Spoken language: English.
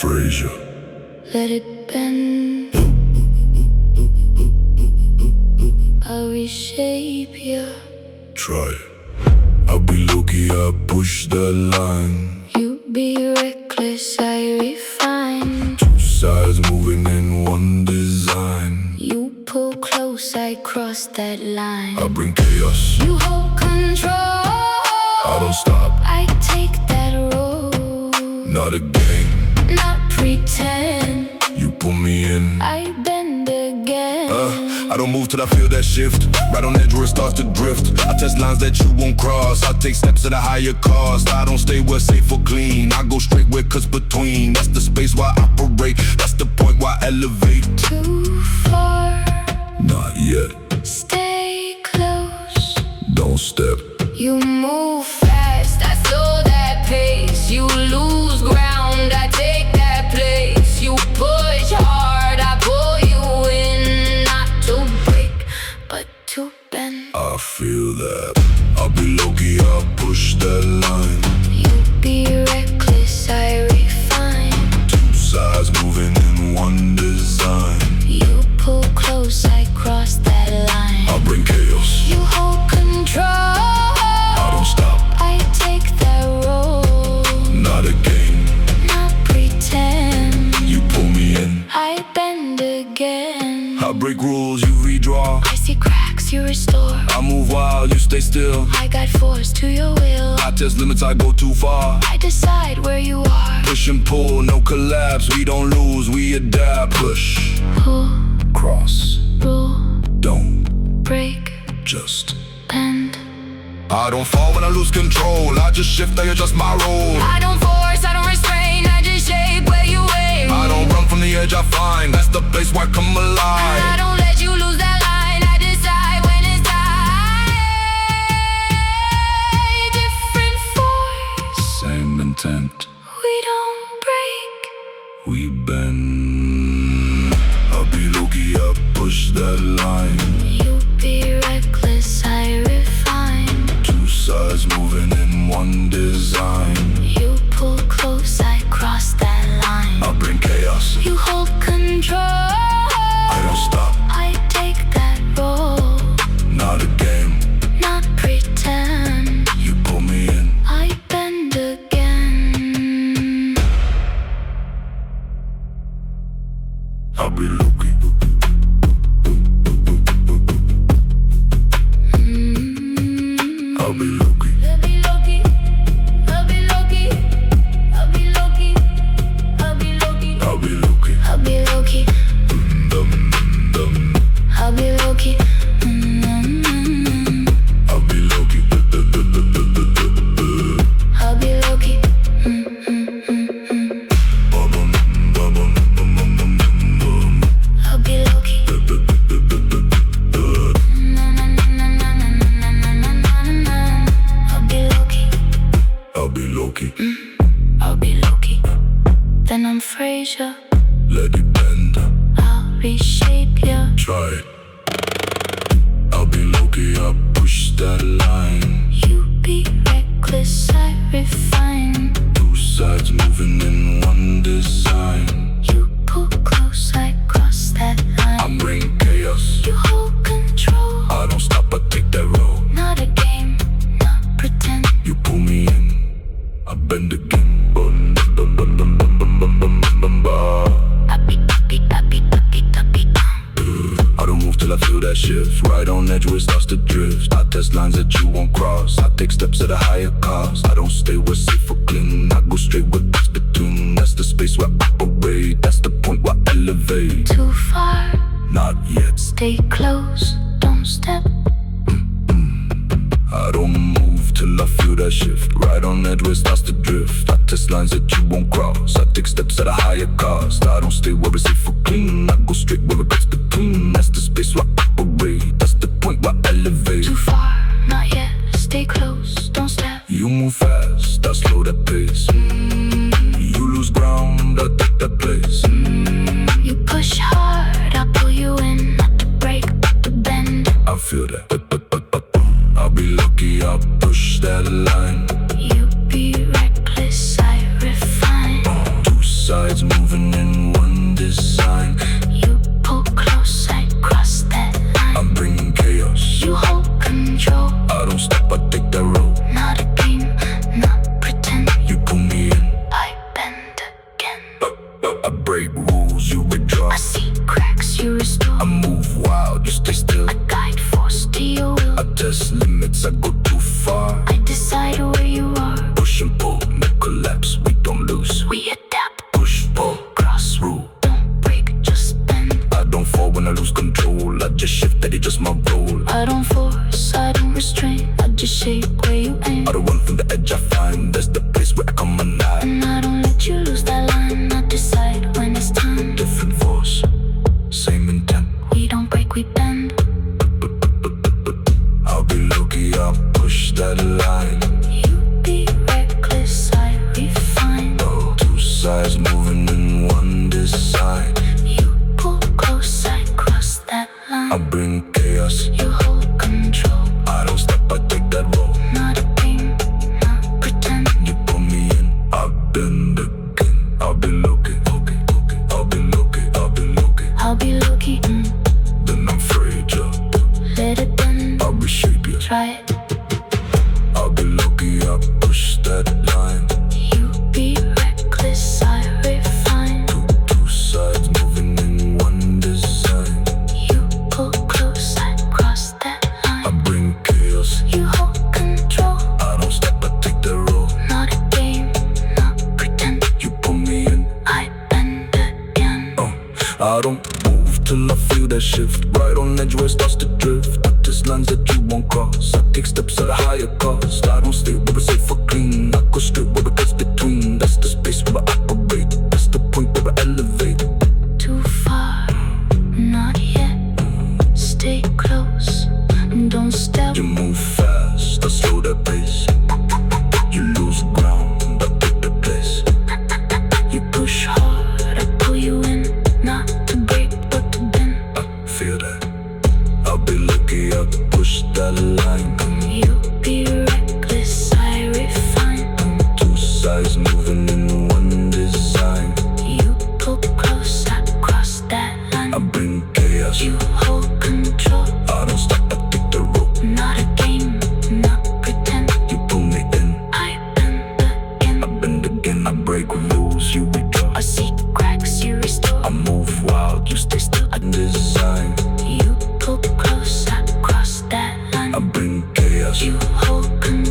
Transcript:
Frazier. Let it bend. I'll reshape you. Try it. I'll be low-key, I push the line. You be reckless, I refine. Two sides moving in one design. You pull close, I cross that line. I bring chaos. You hold control. I don't stop. I take that role. Not a game. Not pretend. You pull me in. I bend again. I don't move till I feel that shift. Right on edge where it starts to drift. I test lines that you won't cross. I take steps at a higher cost. I don't stay where safe or clean. I go straight where cuts between. That's the space where I operate. That's the point where I elevate. Too far. Not yet. Stay close. Don't step. You move fast, I slow that pace. You lose ground, I take that place. You push hard, I pull you in. Not to break, but to bend. I feel that. I'll be low-key, I'll push that line. You be reckless, I refine. Two sides moving in one design. You pull close, I cross that line. I bring chaos. You hold control. I don't stop. I take that role. Not a game. Not pretend. You pull me in. I bend again. I break rules, you redraw. I see cracks, you restore. I move wild, you stay still. I got force to your will. I test limits, I go too far. I decide where you are. Push and pull, no collapse. We don't lose, we adapt. Push, Pull, cross, rule, don't, break, just. bend. I don't fall when I lose control. I just shift, I adjust my role. I don't force, I don't restrain. I just shape where you aim. I don't run from the edge, I find. That's the place where I come I alive. don't let you lose that line. I decide when it's time. Different force. Same intent, We don't break. we bend. I'll be low-key, I push that line. You be reckless, I refine. Two sides moving in one design. You pull close, I cross that line. I bring chaos. You hold control. I don't stop. I take that role. Not a game. Not pretend. You pull me in. I bend again. I'll be low-key. I'll be low-key. I'll be low-key. I'll be low-key. I'll be low-key. I'll be low-key. I'll be low-key. I'll be low-key. Dum, dum. I'll be low-key. I'll be low-key. I'll be low-key. Bum, bum, bum, bum, bum, bum, bum. I'll be low-key. I'll be low-key. I'll be low-key. I'll be low-key. Then I'm Frazier. Let it bend. I'll reshape you. Try it. I'll be low-key, I push that line. You be reckless, I refine. Two sides moving in one design. You pull close, I cross that I line. bring chaos. You hold control. I don't stop, I take that road. Not a game, not pretend. You pull me in, I bend again. Bum, bum, bum, bum, bum, bum, bum, bum, bum, bum. Uppy, uppy, uppy, uppy, uppy, I don't move till I feel that shift. Right on edge where it starts to drift. I test lines that you won't cross. I take steps at a higher cost. I don't stay where safe or clean. I go straight where cuts between. That's the space where I operate. That's the point where I elevate. Too far, Not yet. stay close, don't step. I don't move till I feel that shift. Right on edge where it starts to drift. I test lines that you won't cross. I take steps at a higher cost. I don't stay where it's safe or clean. I go straight where it cuts between. That's the space where I operate. That's the point where I elevate. Too far, not yet, stay close, don't step. You move fast, I slow that pace. You lose ground, I take that place. You push hard, I pull you in. Not to break, but to bend. I feel that. I'll be lucky, I'll push that line. You be reckless, I refine. Two sides move you restore. I move wild, you stay still. I guide force to your will. I test limits, I go too far. I decide where you are. Push and pull, no collapse, we don't lose. We adapt, Push, pull, cross, rule. don't break, just bend. I don't fall when I lose control. I just shift, that is just my role. I don't force, I don't restrain. I just shape where you aim. I don't run from the edge I find. That's the place where I come alive. And I don't let you lose that line. I decide when it's time. Different force, same intent. We don't break, we bend. I'll be lucky, I'll push that line. You be reckless, I refine. Oh, two sides moving in one design. You pull close, I cross that I line. bring chaos, You hold control, I don't stop, I take that role. not a game, not pretend. You put me in, I've been the king. I'll be looking, okay, okay. I'll be looking, I'll be looking. I'll be lucky, Then I'm fragile, let it bend. I'll reshape you. Try it, I'll be lucky, I'll push that line. you be reckless, I refine. Two sides moving in one design. You pull close, I cross that I line. bring chaos, You hold control, I don't stop, I take the role. not a game, not pretend. You put me in, I bend again. I don't move till I feel that shift. Right on edge where it starts to drift. But there's lines that you won't cross. I take steps at a higher cost. I don't stay where we're safe or clean. I go straight where it cuts between. That's the space where I operate. That's the point where I elevate. Too far, not yet. Stay close, don't step. You move fast, I slow the pace. You lose ground, I take the place. You push hard, I pull you in. Not to break, but to bend. I feel that. I'll be lucky, I'll push that line. You be reckless, I refine. Two sides moving in one design. You pull close, I cross that I line. bring chaos, You hold control, I don't stop, I take the rope. not a game, not pretend. You pull me in, I bend again. I bend again, I break rules, you withdraw. I seek cracks, you restore. I move wild, you stay still. I design, You pull close, I cross that I line. bring chaos. You hold control.